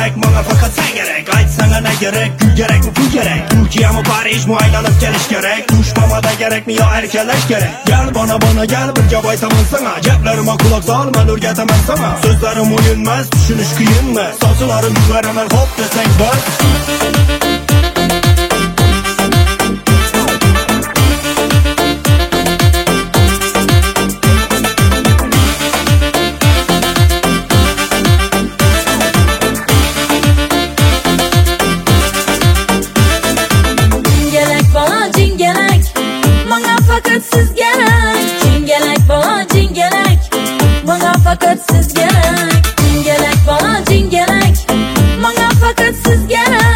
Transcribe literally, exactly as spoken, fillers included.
gerek, bana fakat sen gerek. Aytsana ne gerek, gül gerek mi pul gerek? Türkiye mi Paris mi aylanıp geliş gerek? Düşmama da gerek mi ya erkeleş gerek? Gel bana bana gel bir cevap aytamın sana. Ceplerime kulak sal ben örgetemem sana. Sözlerim uyunmaz, düşünüş kıyınmaz. Sazılarım yüklerinden hop desen bas. Fakat siz gerek, cingelek bana cingelek, bana fakat siz gerek, cingelek bana cingelek, bana fakat siz gerek.